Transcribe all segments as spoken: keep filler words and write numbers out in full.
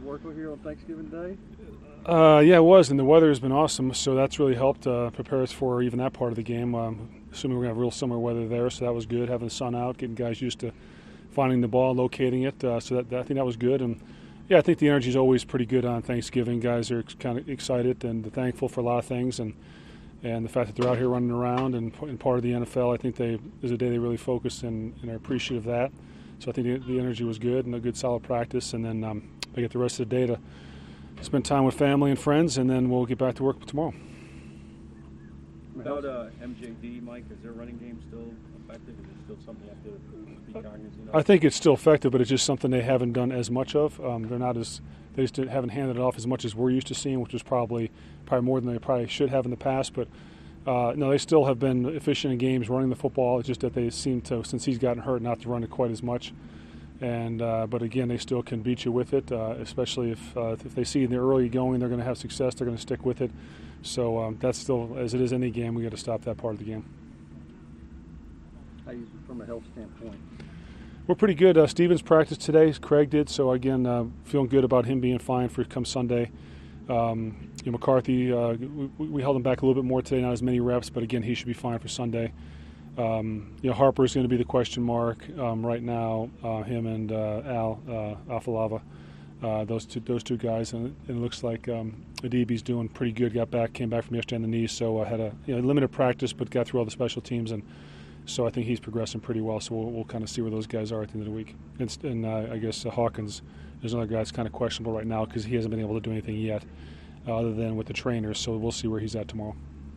work with here on Thanksgiving Day? Uh, yeah, it was, and the weather has been awesome, so that's really helped uh, prepare us for even that part of the game. Um, assuming we're going to have real summer weather there, so that was good, having the sun out, getting guys used to finding the ball, locating it, uh, so that, that, I think that was good. And yeah, I think the energy is always pretty good on Thanksgiving. Guys are kind of excited and thankful for a lot of things, and and the fact that they're out here running around and, and part of the N F L, I think they is a day they really focus and, and are appreciative of that. So I think the, the energy was good and a good solid practice, and then um, I get the rest of the day to spend time with family and friends, and then we'll get back to work tomorrow. Without uh, M J D, Mike, is their running game still effective? Is it still something you have to be cognizant of? I think it's still effective, but it's just something they haven't done as much of. Um, they're not as they just haven't handed it off as much as we're used to seeing, which was probably probably more than they probably should have in the past. But uh, no, they still have been efficient in games running the football. It's just that they seem to, since he's gotten hurt, not to run it quite as much. And uh, but again, they still can beat you with it, uh, especially if uh, if they see in the early going they're going to have success. They're going to stick with it. So um, that's still, as it is any game, we got to stop that part of the game. How you, from a health standpoint? We're pretty good. Uh, Stevens practiced today. Craig did. So again, uh, feeling good about him being fine for come Sunday. Um, you know, McCarthy, uh, we, we held him back a little bit more today, not as many reps, but again, he should be fine for Sunday. Um, you know, Harper is going to be the question mark um, right now. Uh, him and uh, Al uh, Afalava, uh, those two, those two guys, and, and it looks like um, Adibi's doing pretty good. Got back, came back from yesterday on the knee, so I had a you know, limited practice, but got through all the special teams, and so I think he's progressing pretty well. So we'll, we'll kind of see where those guys are at the end of the week. And, and uh, I guess uh, Hawkins is another guy that's kind of questionable right now because he hasn't been able to do anything yet, uh, other than with the trainers. So we'll see where he's at tomorrow.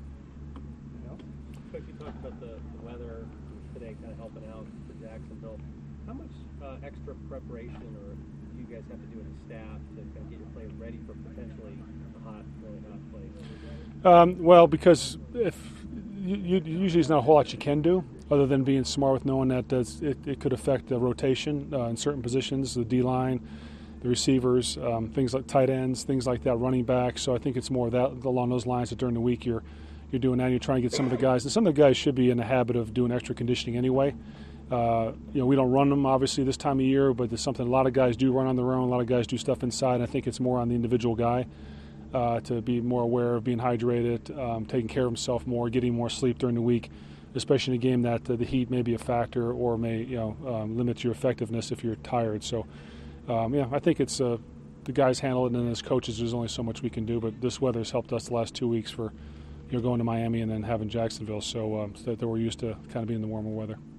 Coach, you talked about the, the weather today kind of helping out for Jacksonville. How much uh, extra preparation or do you guys have to do as a staff to kind of get your players ready for potentially a hot, really hot play? Um, well, because if you, you, usually there's not a whole lot you can do other than being smart with knowing that it, it could affect the rotation uh, in certain positions, the D-line, the receivers, um, things like tight ends, things like that, running backs. So I think it's more that along those lines that during the week you're you're doing that. And you're trying to get some of the guys, and some of the guys should be in the habit of doing extra conditioning anyway. Uh, you know, we don't run them obviously this time of year, but it's something a lot of guys do run on their own. A lot of guys do stuff inside. And I think it's more on the individual guy uh, to be more aware of being hydrated, um, taking care of himself more, getting more sleep during the week, especially in a game that uh, the heat may be a factor or may you know um, limit your effectiveness if you're tired. So, um, yeah, I think it's uh, the guys handle it, and as coaches, there's only so much we can do. But this weather has helped us the last two weeks for you know going to Miami and then having Jacksonville, so, um, so that we're used to kind of being in the warmer weather.